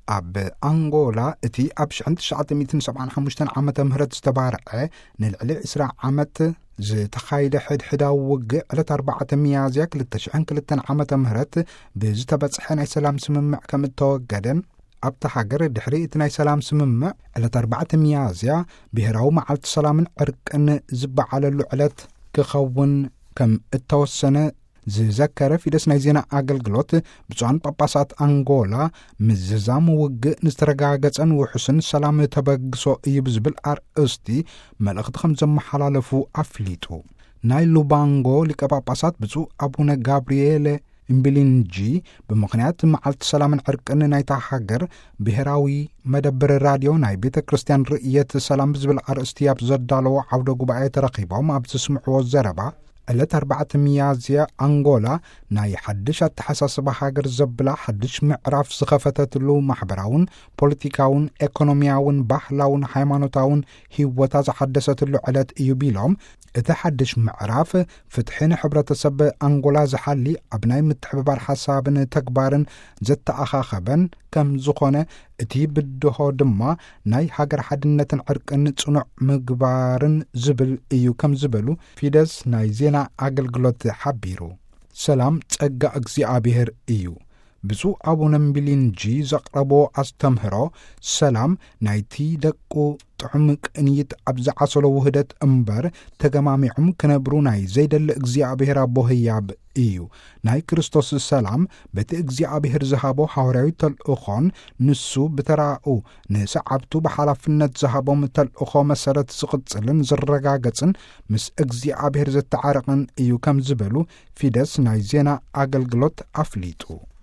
ኣብ ኣንጎላ እቲ ኣብ 1975 ዓመተ ምህረት ዝተባርዐ ንልዕሊ 20 ዓመት ዝተኻይደ ሕድሕዳዊ ውግእ ዕለት 4 ሚያዝያ 2002 ዓመተ ምህረት ብዝተበጽሐ ናይ ሰላም ስምምዕ ከም እተወገደን ኣብታ ሃገር ድሕሪ እቲ ናይ ሰላም ስምምዕ ዕለት 4 ሚያዝያ ብሄራዊ መዓልቲ ሰላምን ዕርቅን ዝበዓለሉ ዕለት ክኸውን ከም እተወሰነ ዝዘከረ ፊደስ ናይ ዜና ኣገልግሎት ብፁዓን ጳጳሳት አንጎላ ምዝዛም ውግእ ንዝተረጋገጸን ውሕስን ሰላም ተበግሶ እዩ ብዝብል ኣርእስቲ መልእኽቲ ከም ዘመሓላለፉ ኣፍሊጡ ናይ ሉባንጎ ሊቀ ጳጳሳት ብፁዕ አቡነ ጋብርኤል እምቢሊንጂ ብምኽንያት መዓልቲ ሰላምን ዕርቅን ናይታ ሃገር ብሄራዊ መደበር ራድዮ ናይ ቤተ ክርስቲያን ርእየት ሰላም ብዝብል ኣርእስቲ ኣብ ዘዳለዎ ዓውደ ጉባኤ ተረኺቦም ኣብ ዝስምዕዎ ዘረባ ዕለት 4 ሚያዝያ አንጎላ ናይ ሓድሽ ኣተሓሳስባ ሃገር ዘብላ ሓድሽ ምዕራፍ ዝኸፈተትሉ ማሕበራውን ፖለቲካውን ኢኮኖሚያውን ባህላውን ሃይማኖታውን ህይወታ ዝሓደሰትሉ ዕለት እዩ ቢሎም እቲ ሓድሽ ምዕራፍ ፍትሕን ሕብረተሰብ አንጎላ ዝሓሊ ኣብ ናይ ምትሕብባር ሓሳብን ተግባርን ዘተኣኻኸበን ከም ዝኾነ እቲ ብድሆ ድማ ናይ ሃገር ሓድነትን ዕርቅን ጽኑዕ ምግባርን ዝብል እዩ ከም ዝበሉ ፊደስ ናይ ዜና ኣገልግሎት ሓቢሩ ሰላም ጸጋ እግዚአብሔር እዩ ብፁዕ አቡነ እምቢሊንጂ ዘቕረቦ ኣስተምህሮ ሰላም ናይቲ ደቁ ጥዑም ቅንይት ኣብ ዝዓሰሎ ውህደት እምበር ተገማሚዖም ክነብሩ ናይ ዘይደሊ እግዚአብሔር ኣቦ ህያብ እዩ ናይ ክርስቶስ ሰላም በቲ እግዚአብሔር ዝሃቦ ሐዋርያዊ ተልእኾን ንሱ ብተራኡ ንሰዓብቱ ብሓላፍነት ዝሃቦም ተልእኾ መሰረት ዝቕጽልን ዝረጋገጽን ምስ እግዚአብሔር ዘተዓረቕን እዩ ከም ዝበሉ ፊደስ ናይ ዜና ኣገልግሎት ኣፍሊጡ